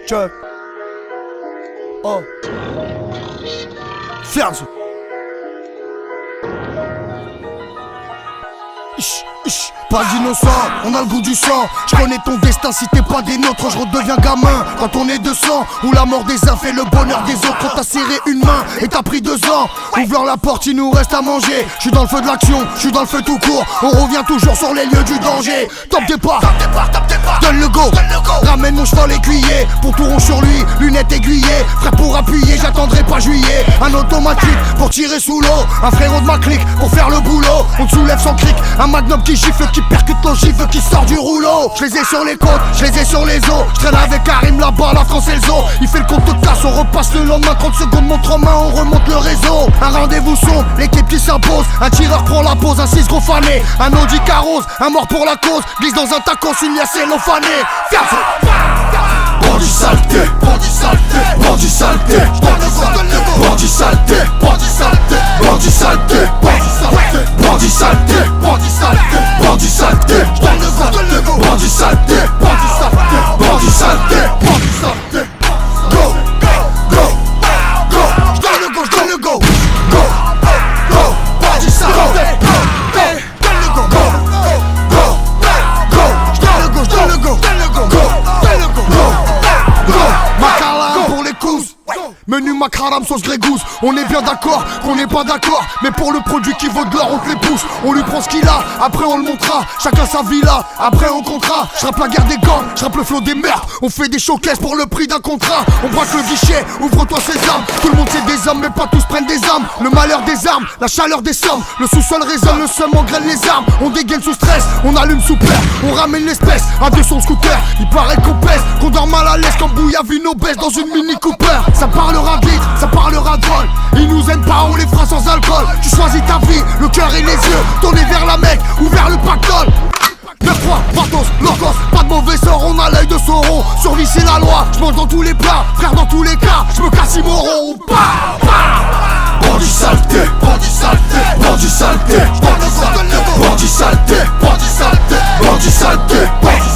Check. Oh. Ferme. Pas d'innocent, on a le goût du sang. Je connais ton destin si t'es pas des nôtres. Je redeviens gamin quand on est 200. Où la mort des uns fait le bonheur des autres. Quand t'as serré une main et t'as pris 2 ans. Ouvre la porte, il nous reste à manger. Je suis dans le feu de l'action, je suis dans le feu tout court. On revient toujours sur les lieux du danger. Top départ, donne le go. Ramène mon cheval écuyer. Pour tout rond sur lui, lunettes aiguillées. Frère pour appuyer, j'attendrai pas juillet. Un automatique pour tirer sous l'eau. Un frérot de ma clique pour faire le boulot. On te soulève sans cric, un magnum qui gifle, qui percute l'ogive, qui sort du rouleau. Je les ai sur les côtes, je les ai sur les os. Je traîne avec Karim là-bas, la France et le zoo. Il fait le compte de casse, on repasse le lendemain. 30 secondes, montre en main, on remonte le réseau. Un rendez-vous son, l'équipe qui s'impose. Un tireur prend la pause, un 6 gros fané. Un Audi carrosse, un mort pour la cause. Glisse dans un tacos, une liasse élofanée. Bandit saleté, bandit saleté, bandit saleté, bandit saleté, bandit saleté, bandit saleté, bandit saleté, bandit saleté, bandit saleté, bandit saleté, bandit saleté, bandit saleté. Go, go, go, j'donne le go, j'donne le go, go, go, bandit saleté, go, donne le go, go, go, go, j'donne le go, j'donne le go, donne le go, go, donne le go, go. Macaram pour les coups. Menu macaram sauce grégousse. On est bien d'accord qu'on n'est pas d'accord. Mais pour le produit qui vaut de l'or, on te les pousse. On lui prend ce qu'il a, après on le montrera. Chacun sa villa, après on comptera. J'rappe la guerre des gangs, j'rappe le flot des meurtres. On fait des showcases pour le prix d'un contrat. On braque le guichet, ouvre-toi ses armes. Tout le monde c'est des hommes, mais pas tous prennent des armes. Le malheur des armes, la chaleur des sommes. Le sous-sol résonne, le seum engraine les armes. On dégaine sous stress, on allume sous peur. On ramène l'espèce à 200 scooter. Il paraît qu'on pèse, qu'on dort mal à l'aise quand Bouilla Vino baisse dans une Mini Cooper. Ça parlera de litre, ça parlera de vol. Ils nous aiment pas, on les fera sans alcool. Tu choisis ta vie, le cœur et les yeux tournés vers la Mecque ou vers le pactole. 9-3, Patos, Locos, pas de mauvais sort, on a l'œil de Sauron. Survie c'est la loi, j'mange dans tous les plats. Frère dans tous les cas, j'me casse Imoron. Bandit saleté, bandit saleté, bandit saleté, bandit saleté, bandit saleté, bandit saleté, bandit saleté, bandit